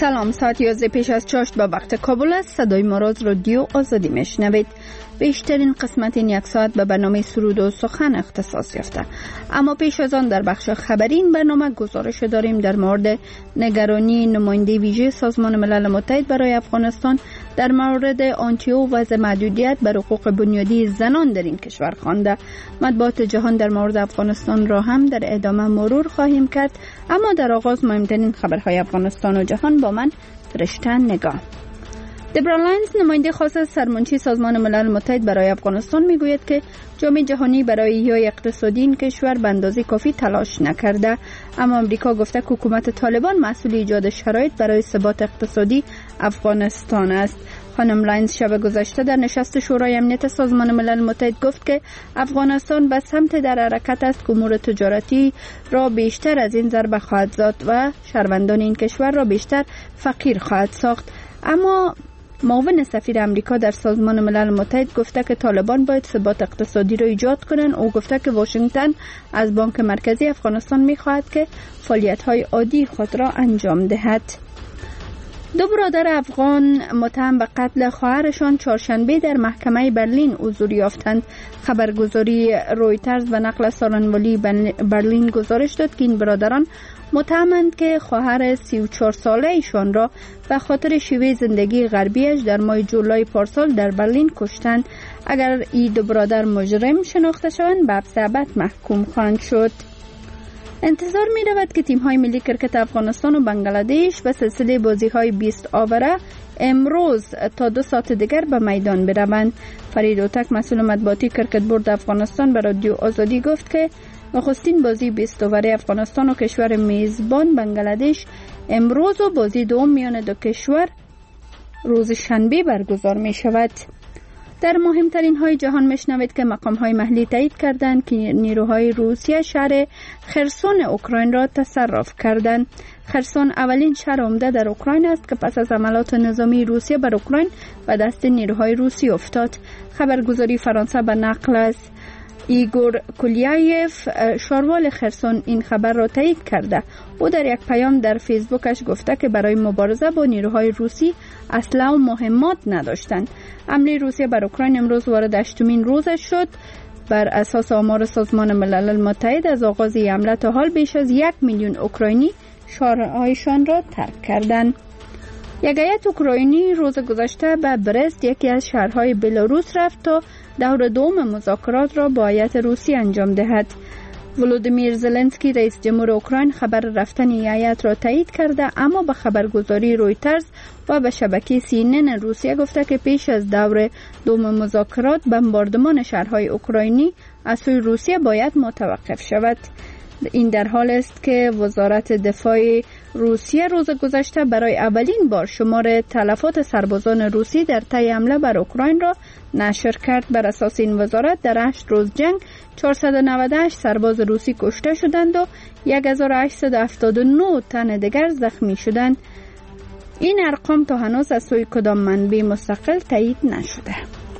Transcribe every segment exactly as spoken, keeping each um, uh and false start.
سلام، ساعت یازده پیش از چاشت با وقت کابل است. صدای ما را از رادیو آزادی میشنوید. بیشترین قسمت این یک ساعت به برنامه سرود و سخن اختصاص یافته. اما پیش از آن در بخش خبری این برنامه گزارش داریم در مورد نگرانی نماینده ویژه سازمان ملل متحد برای افغانستان در مورد آنتیو وضع محدودیت بر حقوق بنیادی زنان در این کشور خوانده. مطبوعات جهان در مورد افغانستان را هم در ادامه مرور خواهیم کرد، اما در آغاز مهمترین خبرهای افغانستان و جهان با من فرشته نگاه. دبرا لاینز، نماینده خاص سرمنشی سازمان ملل متحد برای افغانستان، میگوید که جامعه جهانی برای احیای اقتصادی این کشور به اندازه کافی تلاش نکرده، اما امریکا گفته که حکومت طالبان مسئول ایجاد شرایط برای ثبات اقتصادی افغانستان است. خانم لاینز شب گذشته در نشست شورای امنیت سازمان ملل متحد گفت که افغانستان به سمت در حرکت است که امور تجارتی را بیشتر از این ضربه خواهد زد و شهروندان این کشور را بیشتر فقیر خواهد ساخت. اما معاون سفیر امریکا در سازمان ملل متحد گفته که طالبان باید ثبات اقتصادی را ایجاد کنند. او گفته که واشنگتن از بانک مرکزی افغانستان می‌خواهد که فعالیت‌های عادی خود را انجام دهد. دو برادر افغان متهم به قتل خواهرشان چهارشنبه در محکمه برلین حضور یافتند. خبرگزاری رویترز و نقل سارنوالی برلین گزارش داد که این برادران متهمند که خواهر سی و چهار ساله ایشان را به خاطر شیوه زندگی غربیش در ماه جولای پارسال در برلین کشتند. اگر این دو برادر مجرم شناخته شوند به حبس ابد محکوم خواهند شد. انتظار می رود که تیم های ملی کرکت افغانستان و بنگلادش به سلسله بازی های بیست آوره امروز تا دو ساعت دیگر به میدان بروند. فرید اوتک، مسئول مطبوعاتی کرکت بورد افغانستان، به رادیو آزادی گفت که نخستین بازی بیست آوره افغانستان و کشور میزبان بنگلادش امروز و بازی دوم میان دو کشور روز شنبه برگزار می شود. در مهمترین های جهان میشنوید که مقام های محلی تایید کردند که نیروهای روسیه شهر خرسون اوکراین را تصرف کردند. خرسون اولین شهر عمده در اوکراین است که پس از عملات نظامی روسیه بر اوکراین به دست نیروهای روسی افتاد. خبرگزاری فرانسه به نقل از ایگور کولیایف، شاروال خرسون، این خبر را تایید کرده. او در یک پیام در فیسبوکش گفته که برای مبارزه با نیروهای روسی اسلحه و مهمات نداشتند. حمله روسیه بر اوکراین امروز وارد هشتمین روزش شد. بر اساس آمار سازمان ملل متحد از آغاز حمله تا حال بیش از یک میلیون اوکراینی شهرهایشان را ترک کردند. یک هیئت اوکراینی روز گذشته به برست، یکی از شهرهای بلاروس، رفت تا دور دوم مذاکرات را با هیئت روسی انجام دهد. ولودیمیر زلنسکی، رئیس جمهور اوکراین، خبر رفتن هیئت را تایید کرده، اما به خبرگزاری رویترز و به شبکه سی ان ان روسیه گفته که پیش از دور دوم مذاکرات بمباردمان شهرهای اوکراینی از سوی روسیه باید متوقف شود. این در حال است که وزارت دفاع روسیه روز گذشته برای اولین بار شمار تلفات سربازان روسی در طی حمله بر اوکراین را نشر کرد. بر اساس این وزارت در هشت روز جنگ چهارصد و نود و هشت سرباز روسی کشته شدند و هزار و هشتصد و هفتاد و نه تن دیگر زخمی شدند. این ارقام تا هنوز از سوی کدام منبع مستقل تایید نشده.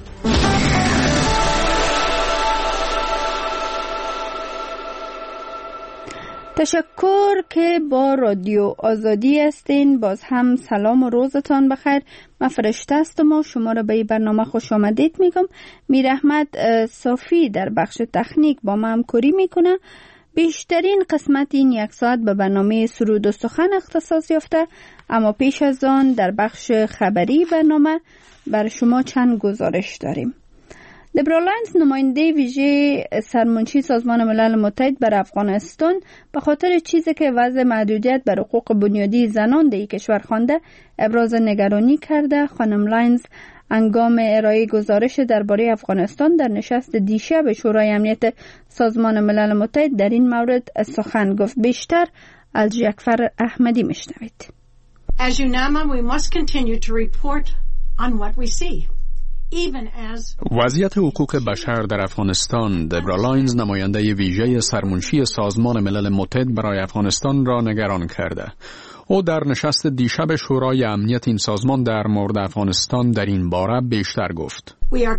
تشکر که با رادیو آزادی هستین. باز هم سلام و روزتان بخیر. من فرشته هستم و شما را به این برنامه خوش آمدید میگم. میر احمد صافی در بخش تکنیک با ما همکاری میکنه. بیشترین قسمت این یک ساعت به برنامه سرود و سخن اختصاص یافته، اما پیش از آن در بخش خبری برنامه بر شما چند گزارش داریم. دبرا لاینز، نماینده ویژه سرمنشی سازمان ملل متحد بر افغانستان، به خاطر چیزی که وضع محدودیت بر حقوق بنیادی زنان در کشور خوانده ابراز نگرانی کرده. خانم لاینز هنگام ارائه گزارش درباره افغانستان در نشست دیشب شورای امنیت سازمان ملل متحد در این مورد سخن گفت. بیشتر از جعفر احمدی میشنوید. As UNAMA, we must continue to report on what we see. وضعیت حقوق بشر در افغانستان. دبرا لاینز، نماینده ویژه سرمنشی سازمان ملل متحد برای افغانستان، را نگران کرده. او در نشست دیشب شورای امنیت این سازمان در مورد افغانستان در این باره بیشتر گفت.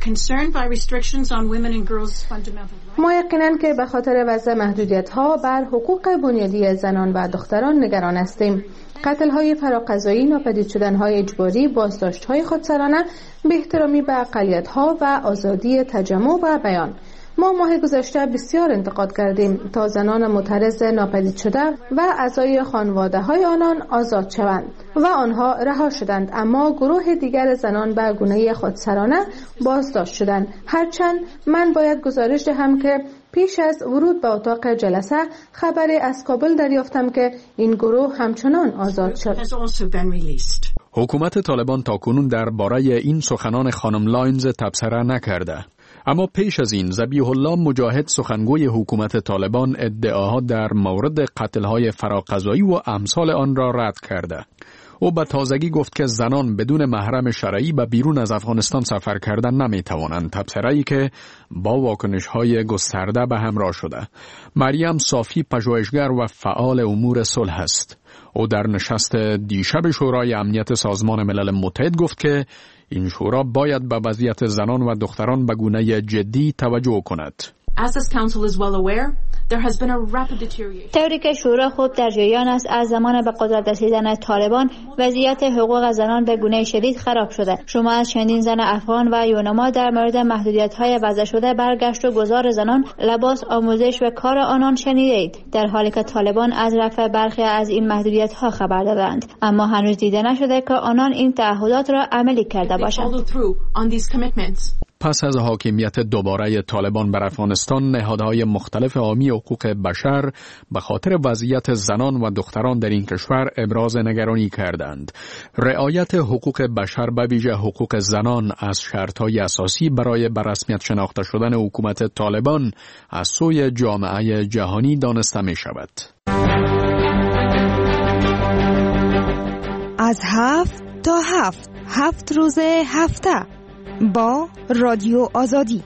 ما یقیناً که به خاطر وضع محدودیت‌ها بر حقوق بنیادی زنان و دختران نگران هستیم. قتل‌های فراقضایی، ناپدید شدن‌های اجباری، بازداشت‌های خودسرانه، بی‌احترامی به اقلیت‌ها و آزادی تجمع و بیان. ما ماه گذشته بسیار انتقاد کردیم تا زنان معترض ناپدید شده و اعضای خانواده‌های آنان آزاد شوند و آنها رها شدند، اما گروه دیگر زنان به گونه خودسرانه بازداشت شدند. هرچند من باید گزارش دهم که پیش از ورود به اتاق جلسه خبری از کابل دریافتم که این گروه همچنان آزاد شد. حکومت طالبان تاکنون درباره این سخنان خانم لاینز تبصره نکرده. اما پیش از این ذبیح الله مجاهد، سخنگوی حکومت طالبان، ادعاها در مورد قتل‌های فراقضایی و امثال آن را رد کرده. او به تازگی گفت که زنان بدون محرم شرعی به بیرون از افغانستان سفر کردن نمی‌توانند، تبصره‌ای که با واکنش‌های گسترده به همراه شده. مریم صافی پژوهشگر و فعال امور صلح است. او در نشست دیشب شورای امنیت سازمان ملل متحد گفت که این شورا باید به وضعیت زنان و دختران به گونه جدی توجه کند. As this council is well aware, there has been a rapid deterioration. طوری که شورا خوب در جریان است، از زمان به قدرت رسیدن طالبان وضعیت حقوق زنان به گونه شدید خراب شده. شما از چندین زن افغان و یونما در مورد محدودیت‌های وضع شده برگشت و گذار زنان، لباس، آموزش و کار آنان شنیدید، در حالی که طالبان از رفع برخی از این محدودیت‌ها خبر دادند، اما هنوز دیده نشده که آنان این تعهدات را عملی کرده باشند. پس از حاکمیت دوباره طالبان بر افغانستان، نهادهای مختلف حامی حقوق بشر به خاطر وضعیت زنان و دختران در این کشور ابراز نگرانی کردند. رعایت حقوق بشر، به ویژه حقوق زنان، از شرطهای اساسی برای به رسمیت شناخته شدن حکومت طالبان از سوی جامعه جهانی دانسته می شود. از هفت تا هفت هفت روز هفته با رادیو آزادی.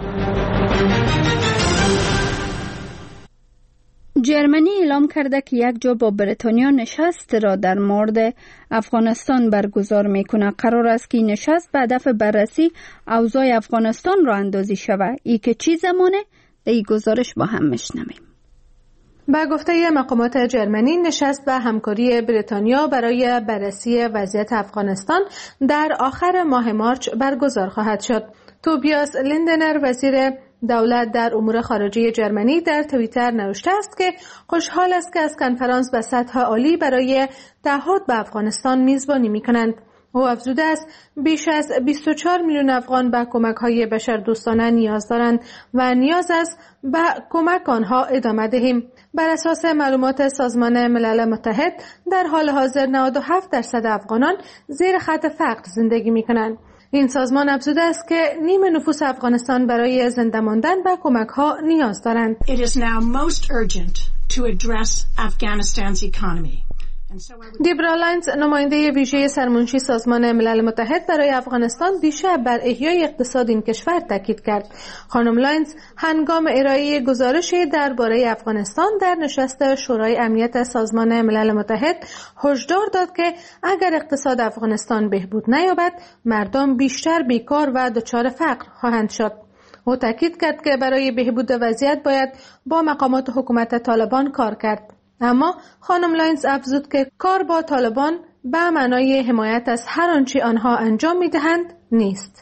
جرمنی اعلام کرده که یک جا با بریتانیا نشست را در مورد افغانستان برگزار میکنه. قرار است که نشست به هدف بررسی اوضاع افغانستان را اندازی شود. ای که چی زمانه؟ در این گزارش با هم میشنویم. با گفته مقامات جرمنی، نشست به همکاری بریتانیا برای بررسی وضعیت افغانستان در آخر ماه مارچ برگزار خواهد شد. توبیاس لیندنر، وزیر دولت در امور خارجه جرمنی، در توییتر نوشته است که خوشحال است که از کنفرانس به سطح عالی برای تعهد به افغانستان میزبانی می‌کنند. او افزوده است بیش از بیست و چهار میلیون افغان به کمک‌های بشردوستانه نیاز دارند و نیاز است به کمک آنها ادامه دهیم. بر اساس معلومات سازمان ملل متحد، در حال حاضر نود و هفت درصد افغانان زیر خط فقر زندگی می‌کنند. این سازمان افزوده است که نیم نفوس افغانستان برای زنده ماندن به کمک‌ها نیاز دارند. It is now most urgent to address Afghanistan's economy. دیبرا لاینز، نماینده ویژه سرمنشی سازمان ملل متحد برای افغانستان، دیشب بر احیای اقتصاد این کشور تاکید کرد. خانم لاینز هنگام ارائه گزارشی درباره افغانستان در نشست شورای امنیت سازمان ملل متحد هشدار داد که اگر اقتصاد افغانستان بهبود نیابد، مردم بیشتر بیکار و دچار فقر خواهند شد. او تاکید کرد که برای بهبود وضعیت باید با مقامات حکومت طالبان کار کرد. اما خانم لاینز افزود که کار با طالبان به معنای حمایت از هر آنچه آنها انجام می‌دهند نیست.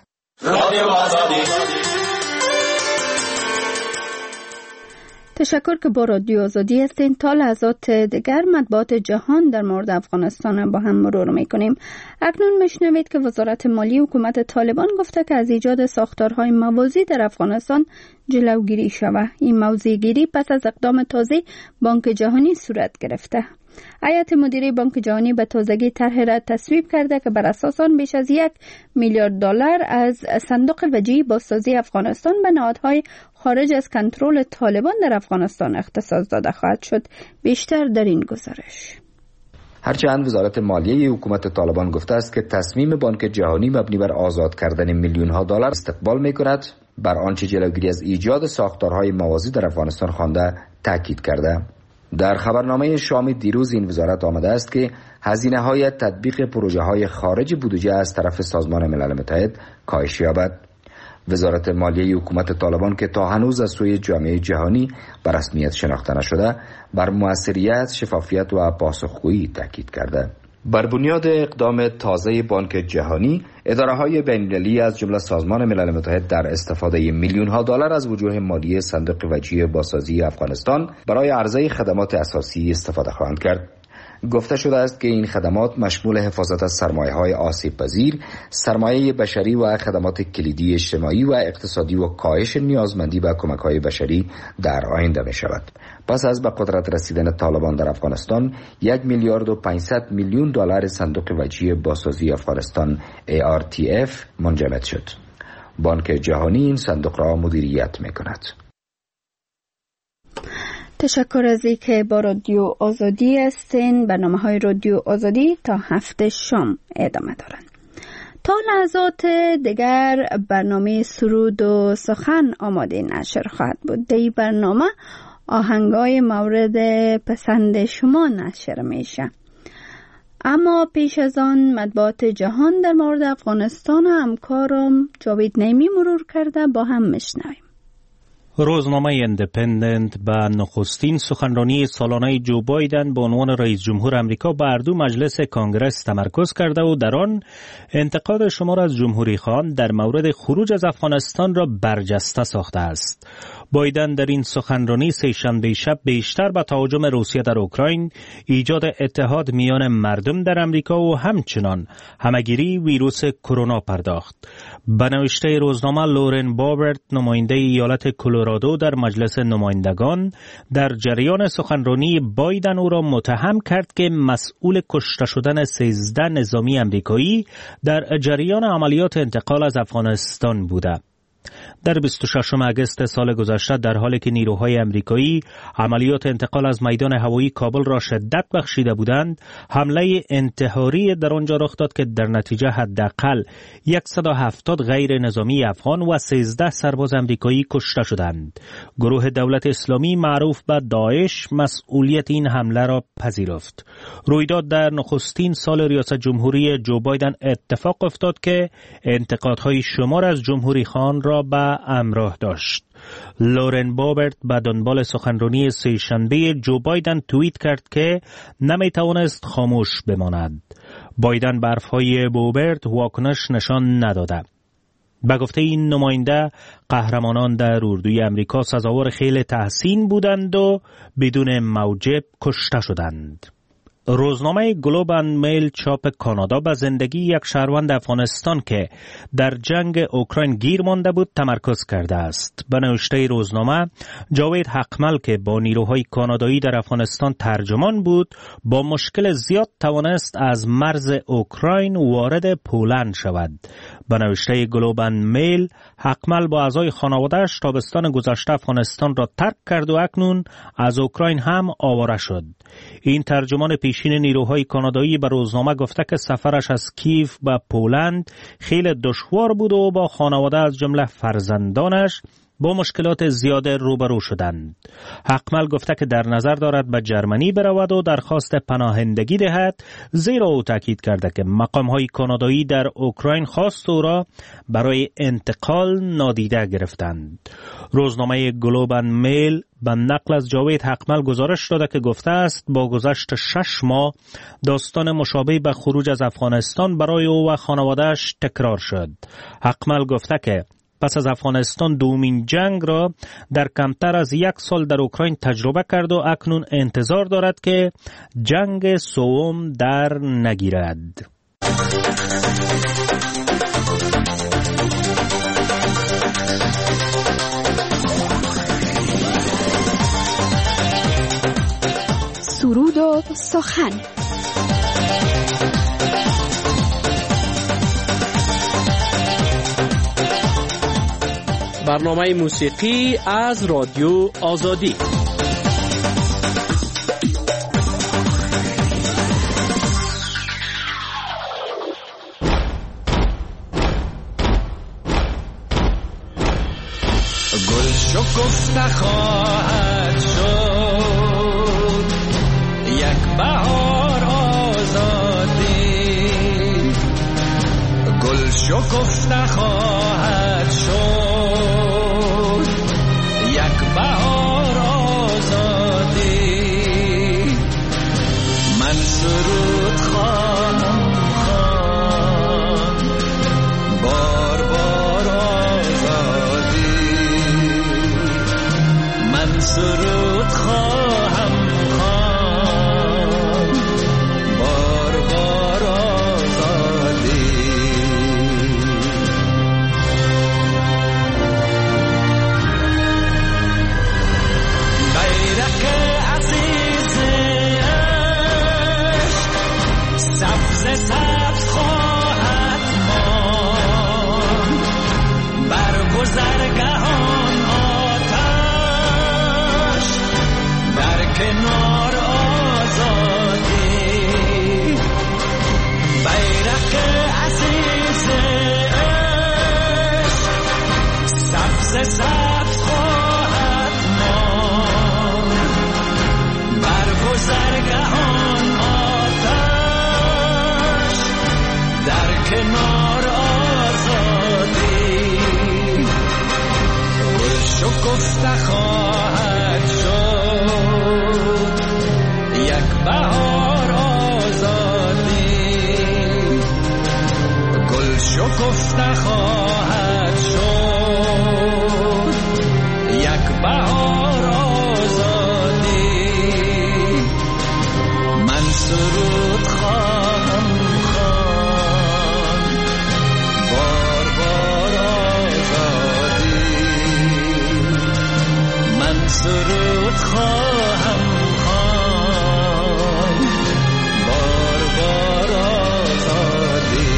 تشکر که با رادیو آزادی هستین. تا لحظات دیگر مطبوعات جهان در مورد افغانستان با هم مرور میکنیم. اکنون میشنوید که وزارت مالی حکومت طالبان گفته که از ایجاد ساختارهای موازی در افغانستان جلوگیری شود. این موضع‌گیری پس از اقدام تازه بانک جهانی صورت گرفته. هیئت مدیره بانک جهانی به تازگی طرحی را تصویب کرده که بر اساس آن بیش از یک میلیارد دلار از صندوق وجیه بازسازی افغانستان به نهادهای خارج از کنترل طالبان در افغانستان اختصاص داده خواهد شد. بیشتر در این گزارش. هرچند وزارت مالیه حکومت طالبان گفته است که تصمیم بانک جهانی مبنی بر آزاد کردن میلیون ها دلار استقبال می کند، بر آنچه جلوگیری از ایجاد ساختارهای موازی در افغانستان خوانده تاکید کرده. در خبرنامه شامی دیروز این وزارت آمده است که هزینه های تطبیق پروژه های خارج بودجه از طرف سازمان ملل متحد کاهش یابد. وزارت مالیه حکومت طالبان که تا هنوز از سوی جامعه جهانی به رسمیت شناخته نشده، بر موثریت، شفافیت و پاسخگویی تاکید کرده. بر بنیاد اقدام تازه بانک جهانی، اداره‌های بین‌المللی از جمله سازمان ملل متحد در استفاده میلیون‌ها دلار از وجوه مالی صندوق وجیه بازسازی افغانستان برای عرضه خدمات اساسی استفاده خواهند کرد. گفته شده است که این خدمات مشمول حفاظت از سرمایه‌های آسیب‌پذیر، سرمایه بشری و خدمات کلیدی اجتماعی و اقتصادی و کاهش نیازمندی به کمک‌های بشری در آینده می‌شود. پس از به قدرت رسیدن طالبان در افغانستان، یک میلیارد و پانصد میلیون دلار صندوق وجیه بازسازی افغانستان ای آر تی اف منجمد شد. بانک جهانی این صندوق را مدیریت می‌کند. تشکر از اینکه با رادیو آزادی هستین. برنامه‌های رادیو آزادی تا هفته شام ادامه دارند. تا لحظات دیگر برنامه سرود و سخن آماده نشر خواهد بود. در این برنامه آهنگای مورد پسند شما نشر میشه. اما پیش از آن مطبوعات جهان در مورد افغانستان و همکارم جاوید نعیمی مرور کرده، با هم میشنویم. روزنامه ایندیپندنت به نخستین سخنرانی سالانه جو بایدن به عنوان رئیس جمهور امریکا به هر دو مجلس کانگرس تمرکز کرده و در آن انتقاد شمار از جمهوری خواهان در مورد خروج از افغانستان را برجسته ساخته است. بایدن در این سخنرانی سه‌شنبه شب بیشتر به تهاجم روسیه در اوکراین، ایجاد اتحاد میان مردم در امریکا و همچنان همگیری ویروس کرونا پرداخت. به نوشته روزنامه، لورن بابرت، نماینده ایالت کلرادو در مجلس نمایندگان، در جریان سخنرانی بایدن او را متهم کرد که مسئول کشته شدن سیزده نظامی امریکایی در جریان عملیات انتقال از افغانستان بوده. در بیست و ششم اگست سال گذشته، در حالی که نیروهای امریکایی عملیات انتقال از میدان هوایی کابل را شدت بخشیده بودند، حمله انتحاری در آنجا رخ داد که در نتیجه حداقل صد و هفتاد غیر نظامی افغان و سیزده سرباز امریکایی کشته شدند. گروه دولت اسلامی معروف به داعش مسئولیت این حمله را پذیرفت. رویداد در نخستین سال ریاست جمهوری جو بایدن اتفاق افتاد که انتقادهای شمار از جمهوری خان را به همراه داشت. لورن بابرت به دنبال سخنرانی سه‌شنبه جو بایدن توییت کرد که نمیتوانست خاموش بماند. بایدن به حرفهای بابرت واکنش نشان نداده. به گفته این نماینده، قهرمانان در اردوی امریکا سزاوار خیل تحسین بودند و بدون موجب کشته شدند. روزنامه گلوب اند میل چاپ کانادا به زندگی یک شهروند افغانستان که در جنگ اوکراین گیر مانده بود تمرکز کرده است. به نوشته روزنامه، جاوید حقمل که با نیروهای کانادایی در افغانستان ترجمان بود، با مشکل زیاد توانست از مرز اوکراین وارد پولند شود. به نوشته گلوب اند میل، حقمل با اعضای خانواده‌اش تابستان گذشته افغانستان را ترک کرد و اکنون از اوکراین هم آواره شد. این ترجمان پیشین نیروهای کانادایی به روزنامه گفته که سفرش از کیف به پولند خیلی دشوار بود و با خانواده از جمله فرزندانش با مشکلات زیاد روبرو شدند. حقمل گفته که در نظر دارد به جرمنی برود و درخواست پناهندگی دهد، زیرا او تاکید کرده که مقام‌های کانادایی در اوکراین خواست او را برای انتقال نادیده گرفتند. روزنامه گلوب اند میل به نقل از جاوید حقمل گزارش داده که گفته است با گذشت شش ماه داستان مشابه به خروج از افغانستان برای او و خانواده‌اش تکرار شد. حقمل گفته که پس از افغانستان دومین جنگ را در کمتر از یک سال در اوکراین تجربه کرد و اکنون انتظار دارد که جنگ سوم در نگیرد. سرود و سخن. برنامه موسیقی از رادیو آزادی. گل شکفته خواهد شد یک بهار آزادی، گل شکفته خواهد شد یک بهار آزادی. من سرود خواهم خواند بار بار آزادی. من سرود خواهم خواند بار بار آزادی. بیرق عزیز سبز سبز خواهد ماند بر گذرگاهان آتش در کنار آزادی. بیرق عزیز سبز سبز خواهد ماند بر گذرگاهان در کنار آزادی. گل شکفته خواهد شد یک بهار آزادی. گل شکفته خواهد شد یک بهار آزادی. من سرود خواهم سرود خواهم خواند بار بار آزادی.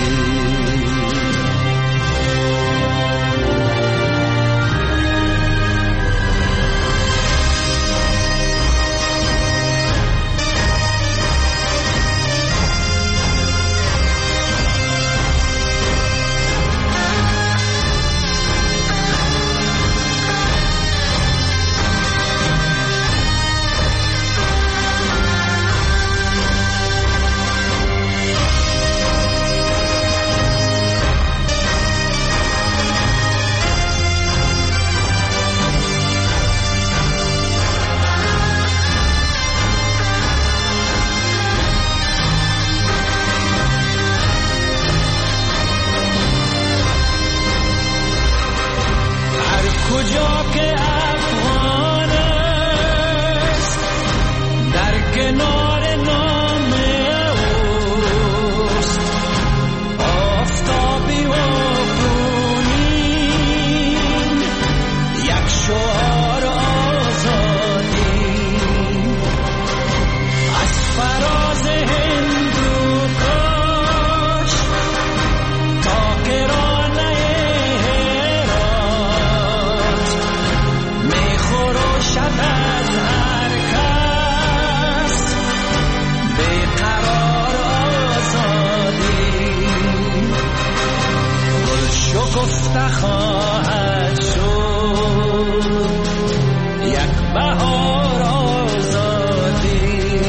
خواهد شد یک بهار آزادی.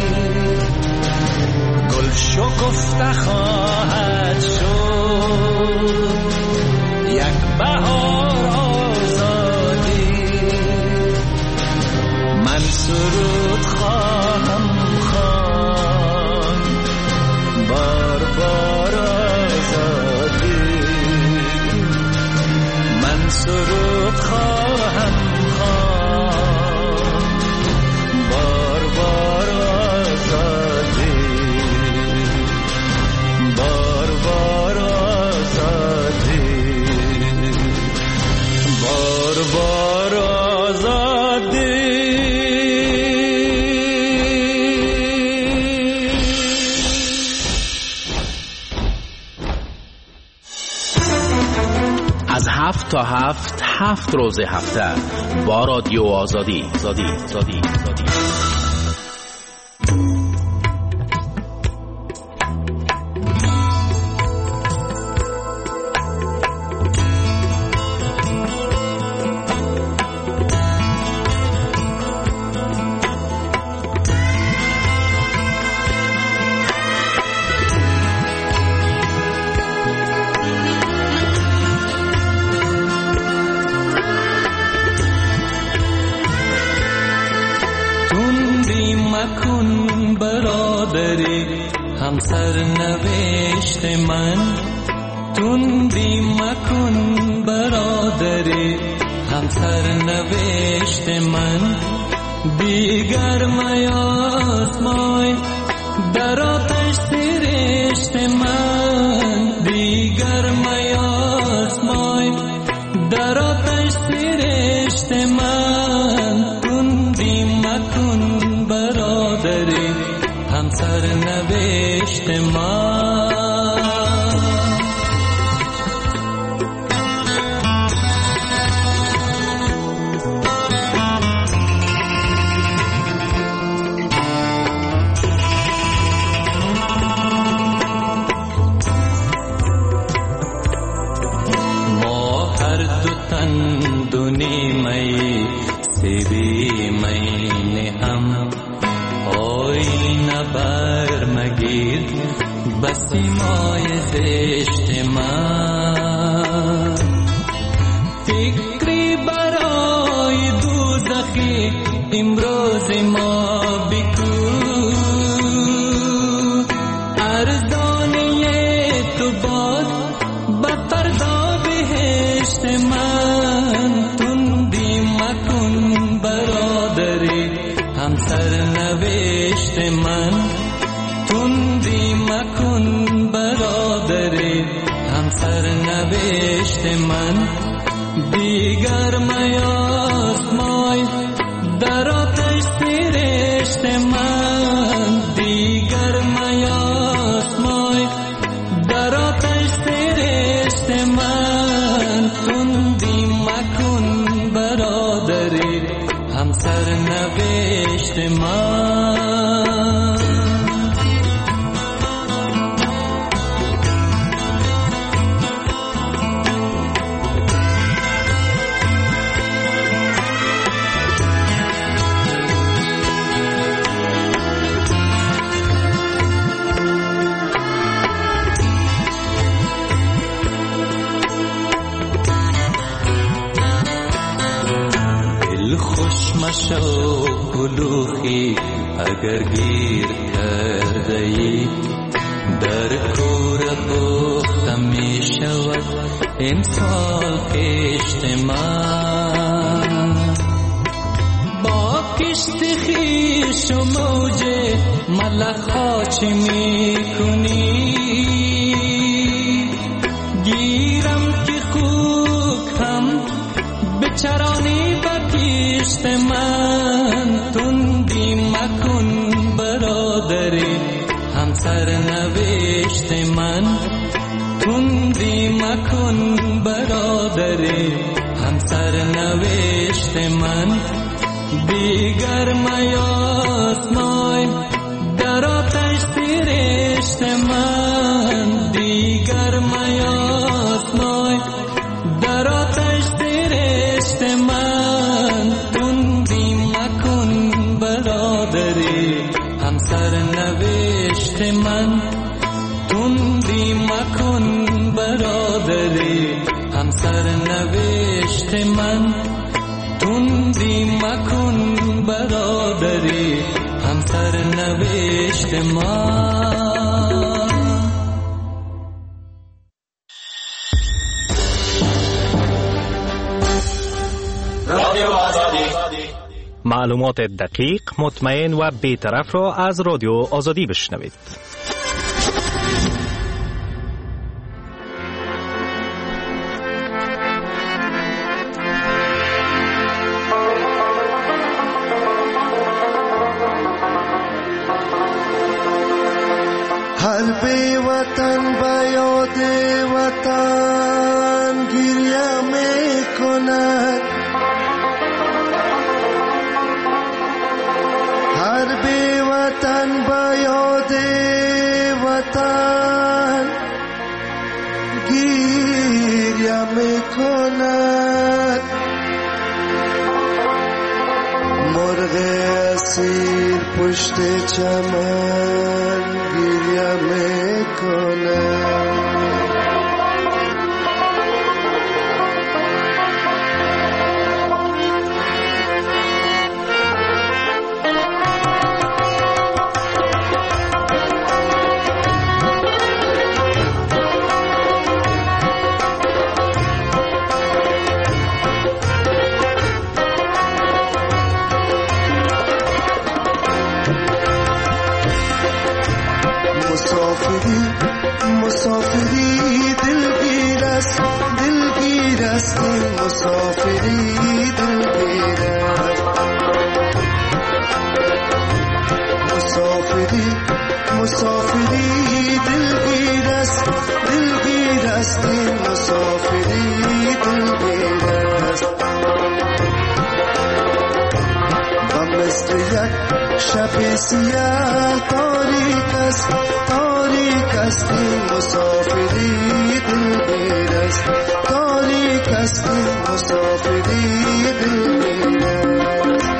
گل شکفته خواهد شد یک بهار آزادی. من سرود خواهم خواند بار بار آزادی. من سرود خواهم خواند بار بار آزادی. بار بار آزادی. بار بار آزادی. از هفت تا هفت هفت روز هفته با رادیو آزادی. آزادی. آزادی. آزادی. مکن برادری همسر نوشت من تندی مکن برادری همسر نوشت من دیگر میازمای در آتش سرشت من دیگر میازمای در آتش سرشت من تندی مکن برادری همسر نوشت من دونی مئی سیبی مئی هم آینه بر مگیر بسی مای زشت من فکری برای دوزخی امروز ما بکو ارزانی تو باد بفردا بهشت من تندی مکن برادری همسر نوشت من تندی مکن برادری همسر نوشت من دیگر میازمای در آتش سرشت من دیگر میازمای در آتش سرشت من تندی مکن برادری همسر نوشت من مشو کلوخی اگر گیر کرده ای در کور پختم می شود امسال کشت من با کشت خیش و موج ملخ ها چه می کنی گیرم که خوک هم بچرانی بکشت من تندی مکن برادری همسر نوشت من تندی مکن برادری همسر نوشت من دیگر میازمای در آتش سرشت من دیگر میازمای در آتش سرشت من تندی مکن برادری همسر نوشت من تندی مکن برادری همسر نوشت من تندی مکن برادری همسر نوشت من رادیو آزادی معلومات دقیق، مطمئن و بی‌طرف را از رادیو آزادی بشنوید. هر بی وطن با یاد وطن گریه می کند هر بی وطن با یاد وطن گریه می کند مرغ اسیر پشت چمن گریه می کند مسافری دلگیر است و مثل یک شب سیاه تاریک است تاریک است این مسافری دلگیر است تاریک است این مسافری دلگیر است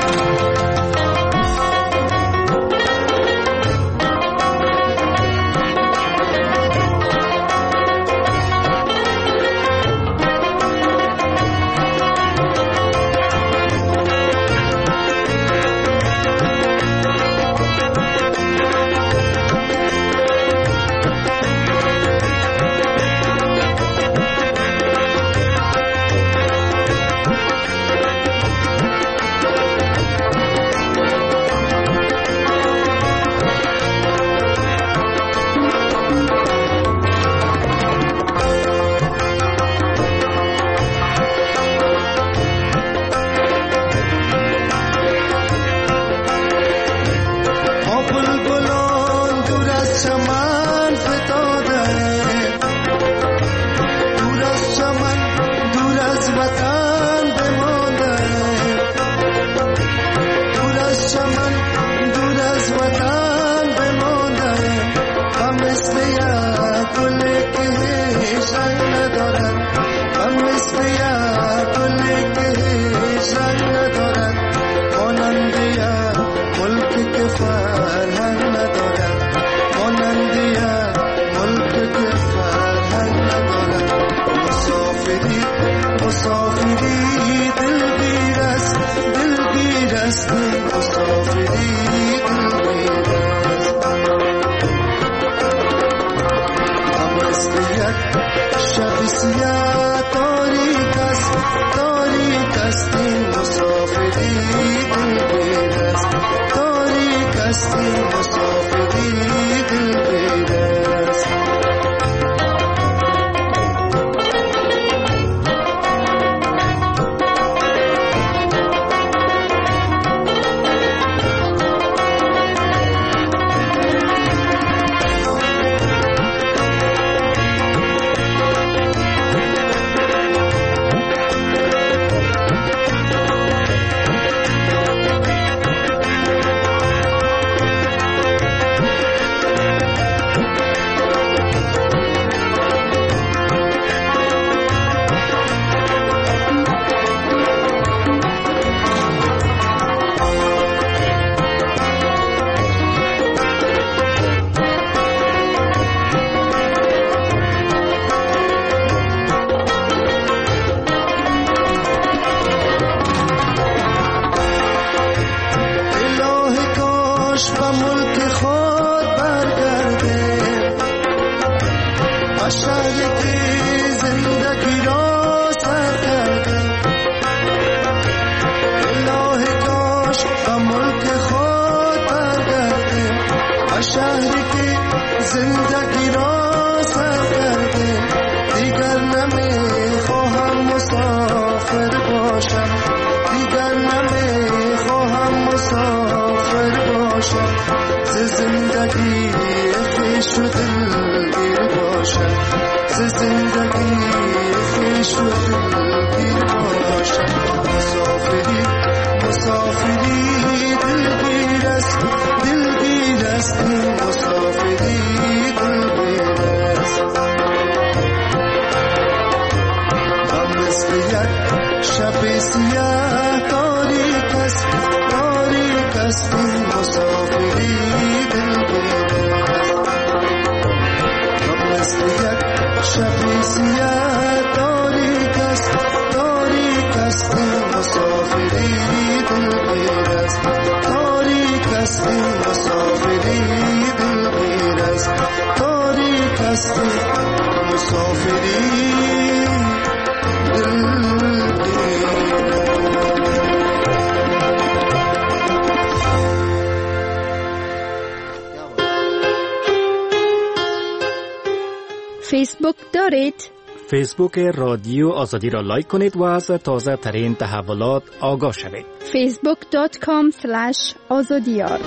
فیسبوک دارید؟ فیسبوک رادیو آزادی را لایک کنید و از تازه ترین تحولات آگاه شوید. فیسبوک دات کام سلش آزادیار.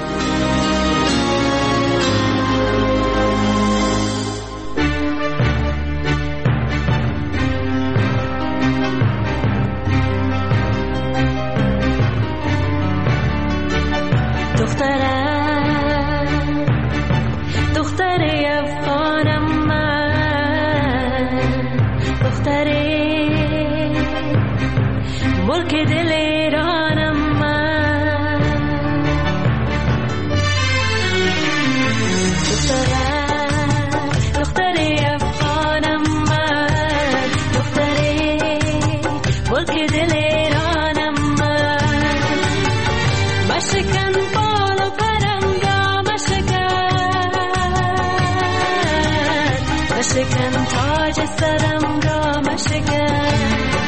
دخترم دختر افغانم من، دختر ملک دل ایرانم من، دخترم دختر افغانم من، دختر ملک دل ایرانم من. مشکن بال و پرم را مشکن، مشکن تاج سرم را مشکن،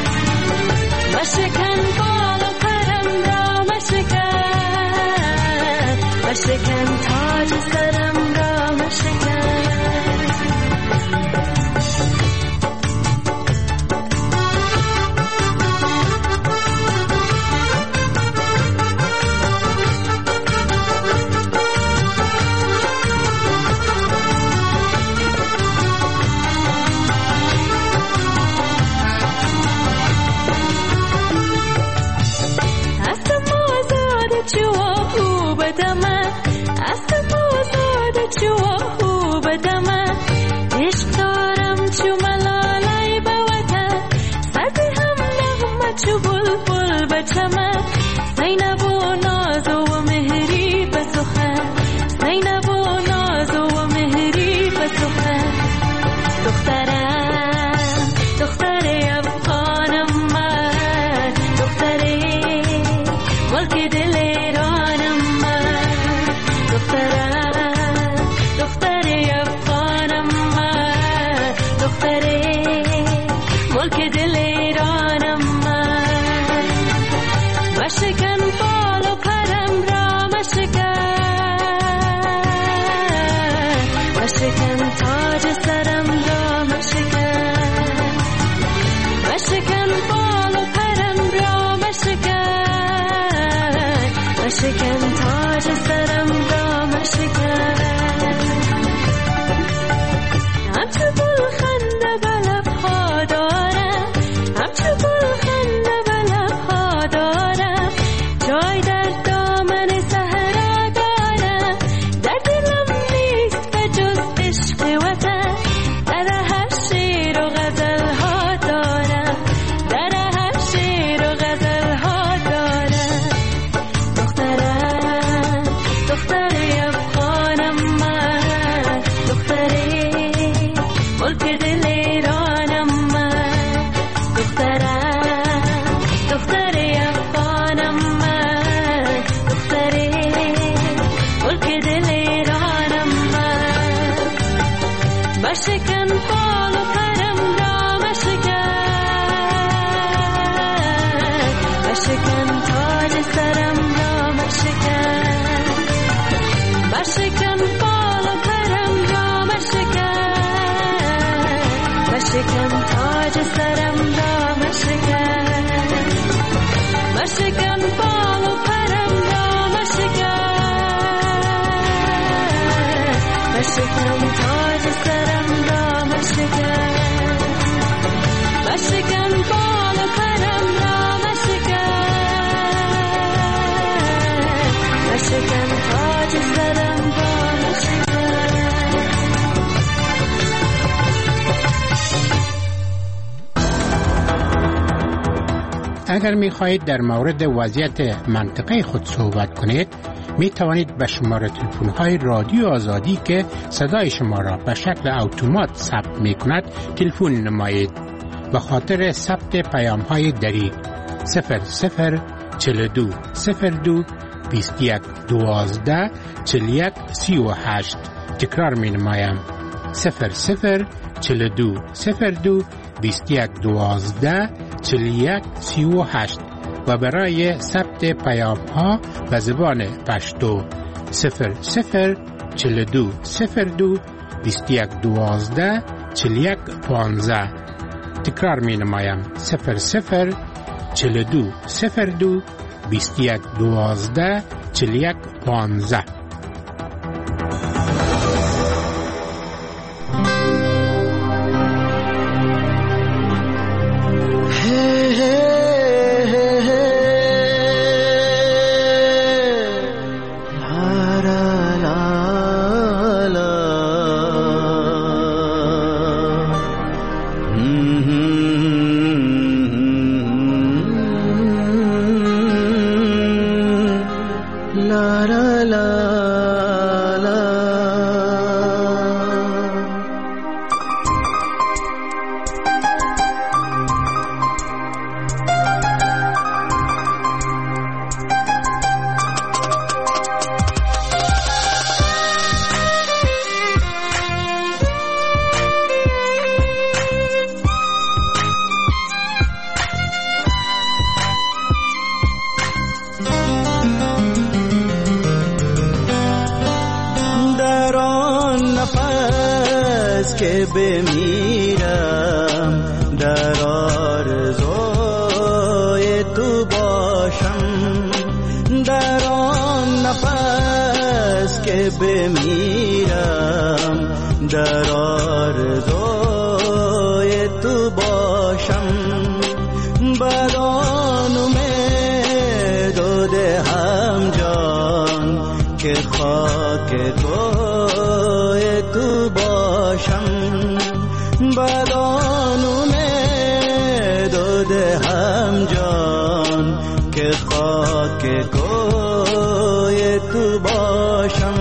مشکن بال و پرم را مشکن، مشکن تاج سرم را مشکن. اگر می خواهید در مورد وضعیت منطقه خود صحبت کنید، می توانید به شماره تلفن های رادیو آزادی که صدای شما را به شکل اتومات ثبت می کند تلفن نمایید. به خاطر ثبت پیام های دری صفر صفر چهل و دو صفر دو بیست و یک دوازده چهل و یک سی و هشت. تکرار می نمایم صفر صفر چهل و دو صفر دو بیست و یک دوازده چهل و یک سی و هشت و برای ثبت پیام ها به زبان پشتو صفر صفر چهل و دو صفر دو بیست و یک دوازده چهل و یک پانزده. تکرار می نمایم صفر صفر چهل و دو صفر دو بیست و یک دوازده چهل و یک پانزده. La la la la. که بمیرم در آرزوی تو باشم، در آن نفس که بمیرم در آرزوی تو باشم، بدان امید و دهم جان که خاک کوی تو باشم، بدان امید و دهم جان که خاک کوی تو باشم.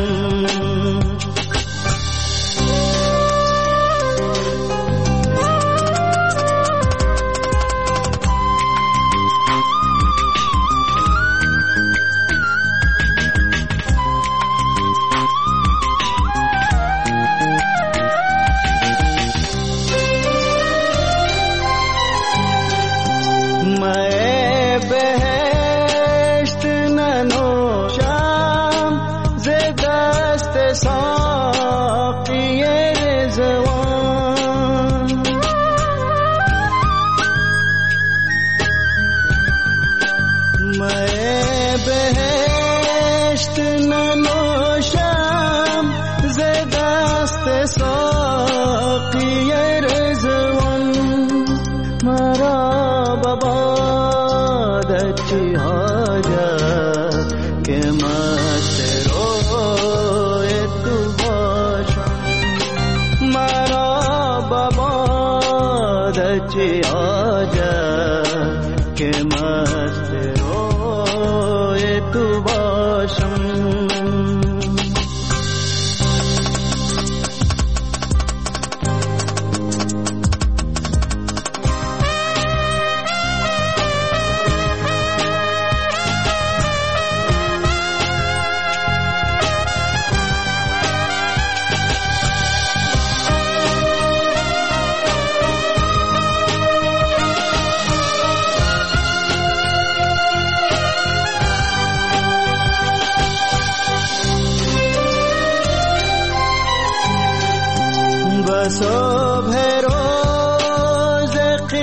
صبح روز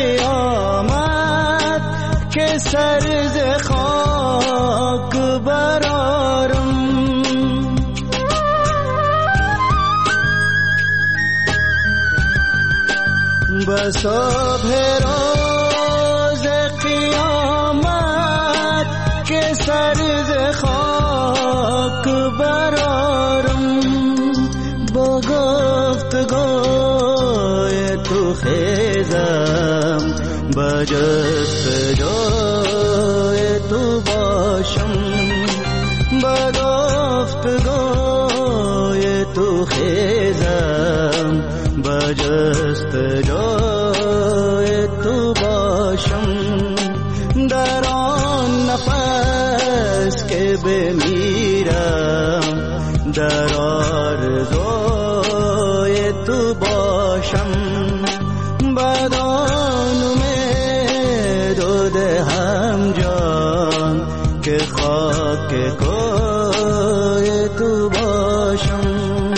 قیامت که سر ز خاک برارم، به صبح روز قیامت که سر ز خاک برارم، با گفتگوی تو خیزم با جستجوی تو باشم، با گفتگوی تو خیزم با جستجوی تو باشم، در آن نفس که بمیرم در آرزوی تو باشم، بدان امید و دهم جان که خاک کوی تو باشم.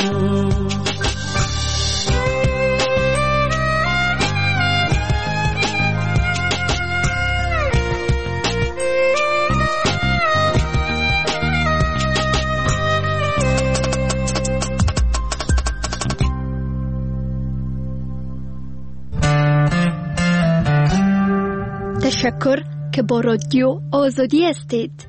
تشکر که با رادیو آزادی هستید.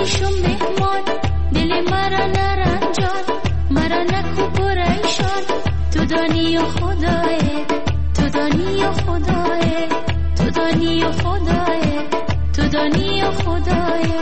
پیشم مهمان دل مرا نرنجان مرا نکو پریشان تو دانی و خدای تو دانی و خدای تو دانی و خدای تو دانی و خدای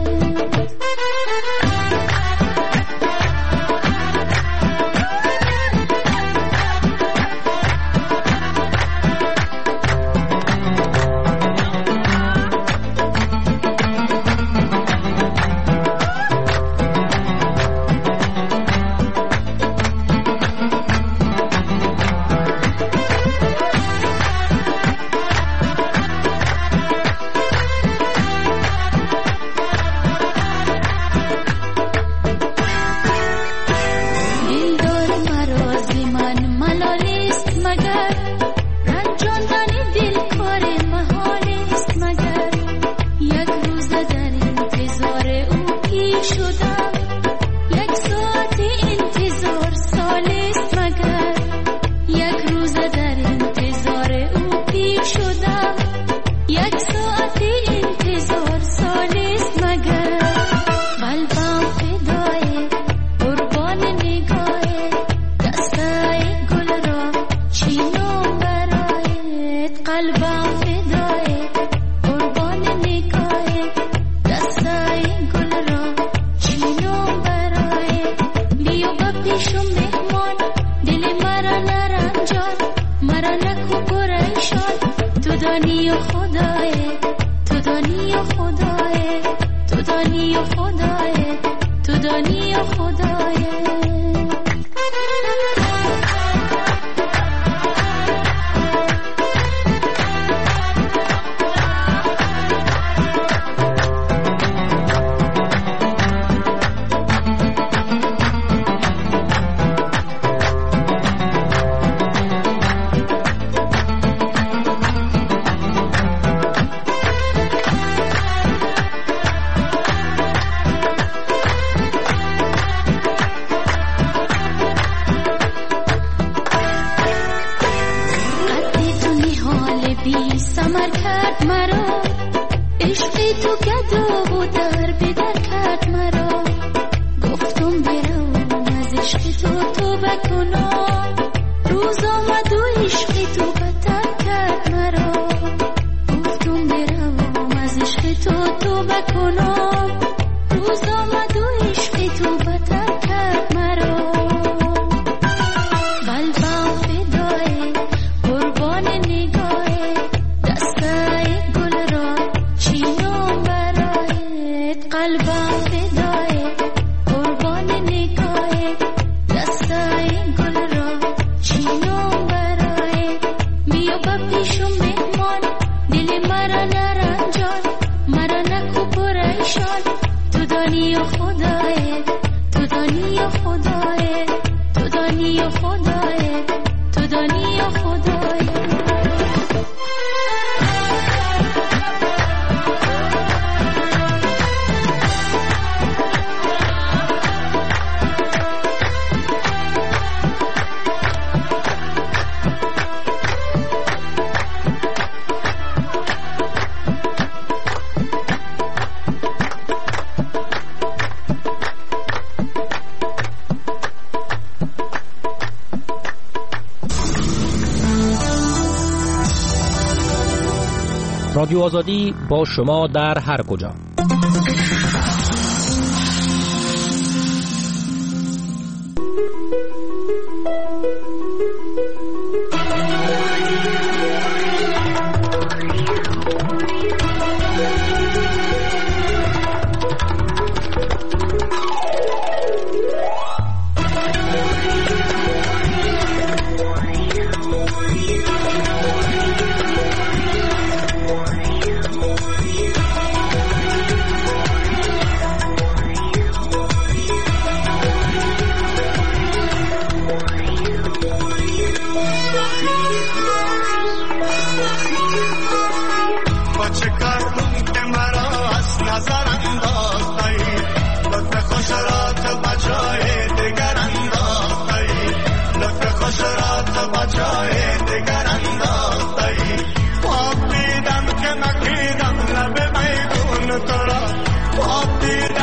رادیو آزادی با شما در هر کجا.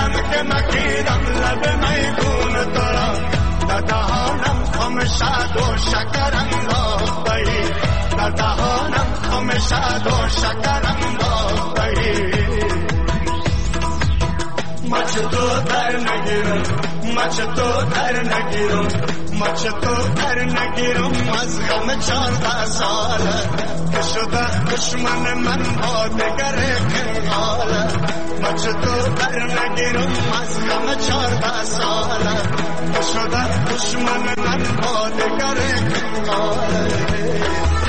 خمیدم که مکیدم لب میگون تو را در دهانم خم شد و شکر انداختی در دهانم خم شد و شکر انداختی مچ تو در نگیرم مچ تو در نگیرم مچ تو در نگیرم از غم چارده ساله که شده دشمن من با دگر کنگاله مچ تو در نگیرم از غم چارده ساله که شده دشمن من با دگر کنگاله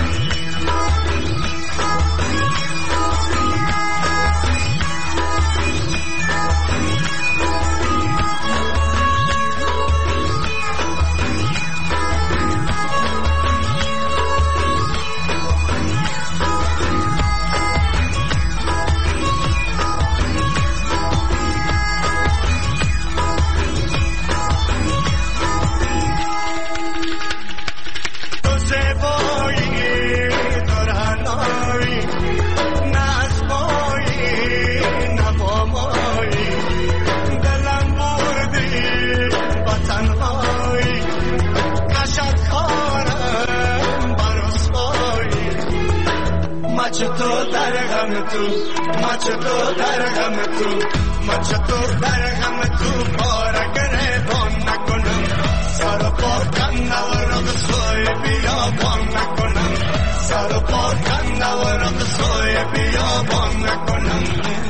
مچ تو در غم تو مچ تو در غم تو مچ تو در غم تو پاره گریبان نکنم سر و پا کندم سوی بیابان نکنم سر و پا کندم سوی بیابان نکنم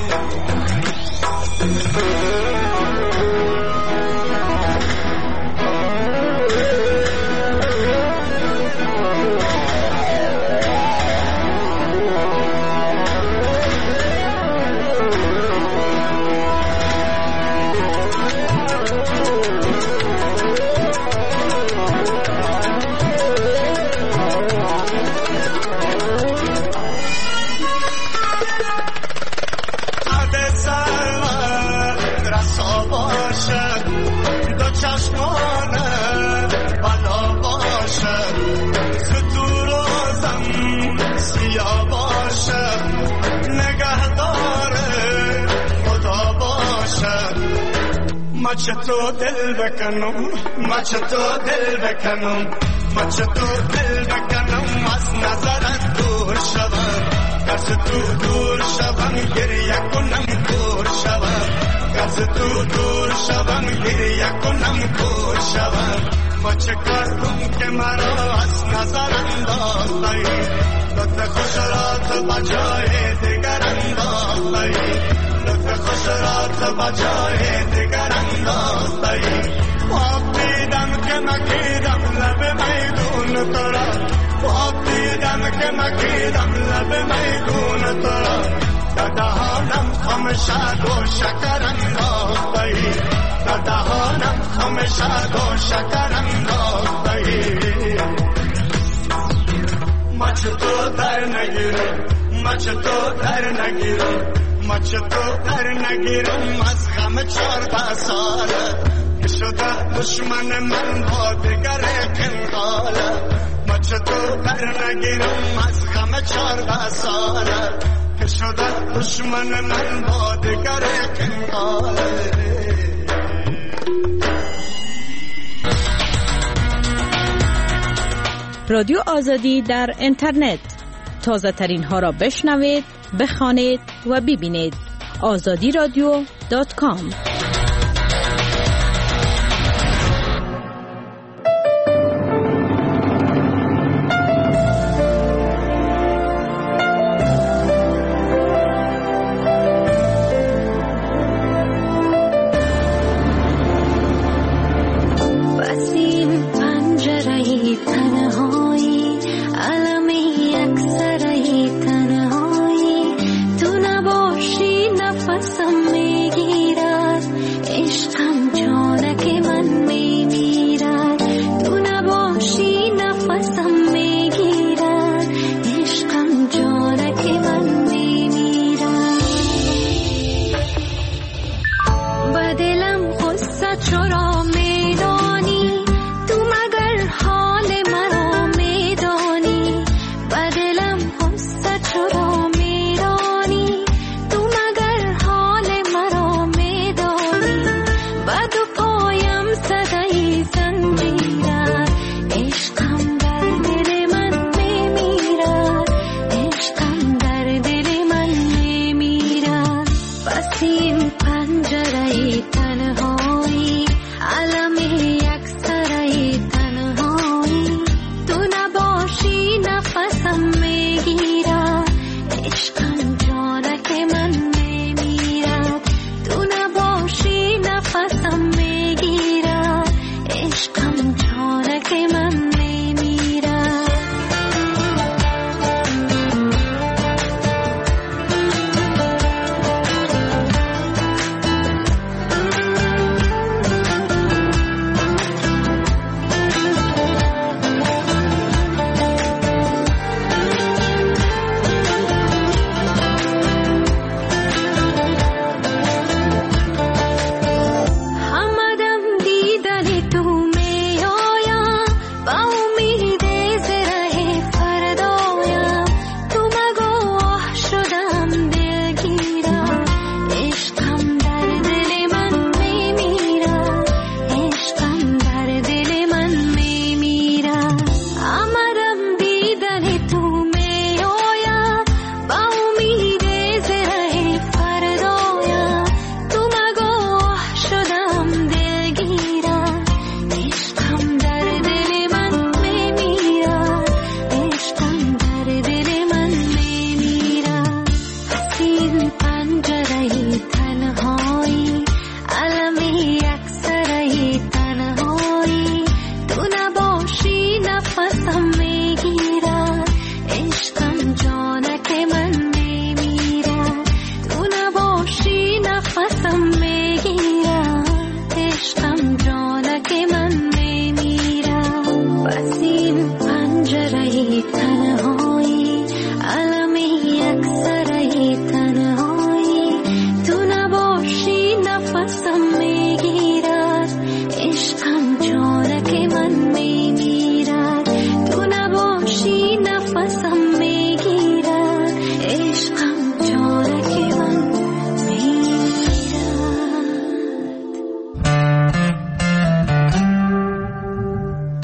مچ تو دل بکنم مچ تو دل بکنم مچ تو دل بکنم از نظرت دور شوم از تو دور شوم گریه کنم دور شوم از تو دور شوم گریه کنم دور شوم مچ کردم که مرا از نظر انداختی لطف خوش رات بجای دیگر انداختی لطف خوش رات بجای دیگر انداختی خواب دیدم که مکیدم لب میدون تو را خواب دیدم که مکیدم لب میدون تو را در دهانم خم شد و شکر انداختی در دهانم خم شد و شکر انداختی مچ تو در نگیرم مچ تو در نگیرم مچ تو در نگیرم از غم چارده ساله که شده دشمن من با دگر کنگاله مچ تو در نگیرم از غم چارده ساله که شده دشمن من با دگر کنگاله رادیو آزادی در اینترنت تازه ترین ها را بشنوید، بخوانید و ببینید. آزادی رادیو دات کام نفسم میگیرد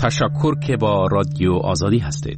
تشکر که با رادیو آزادی هستید.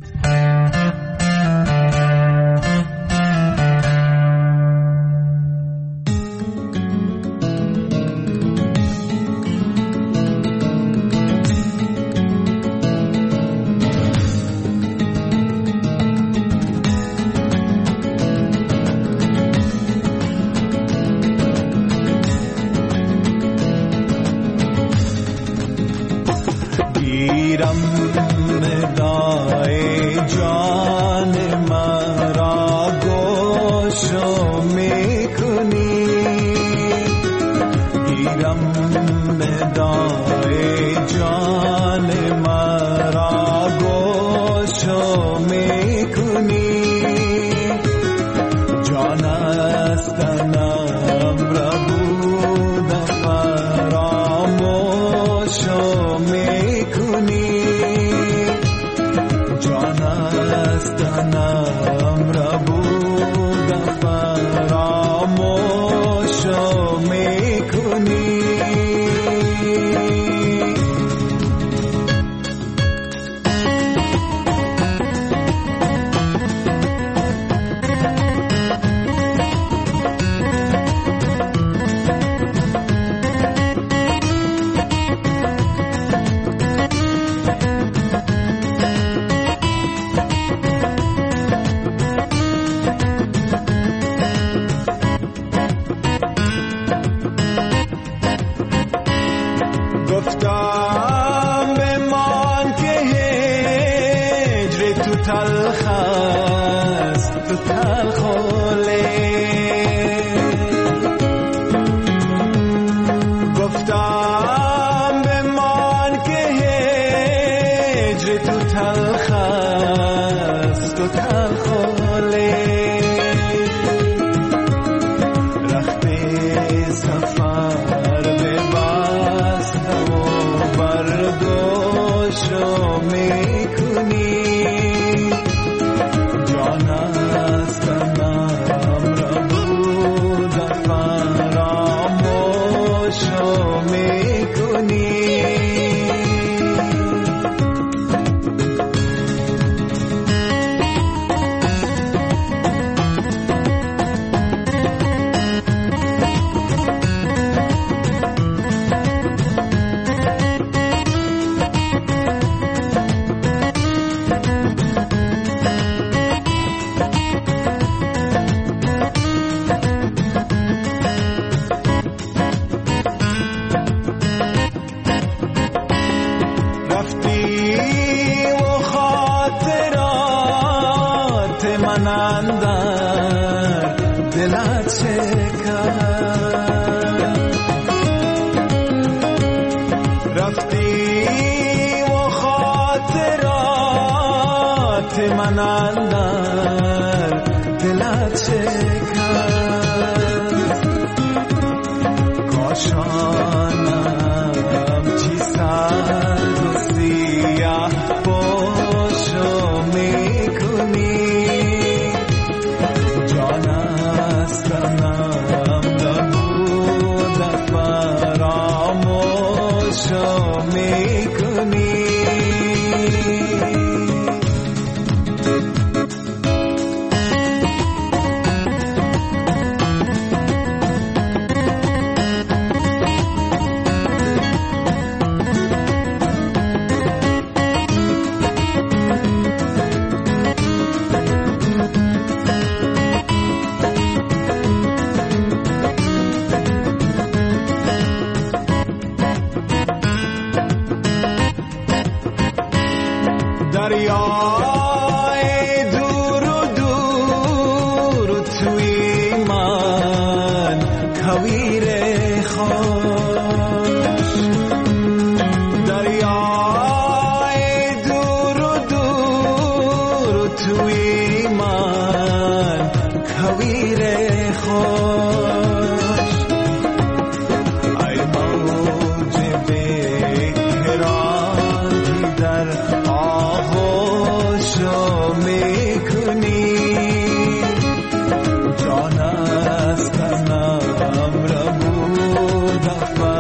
جان است تنم را بود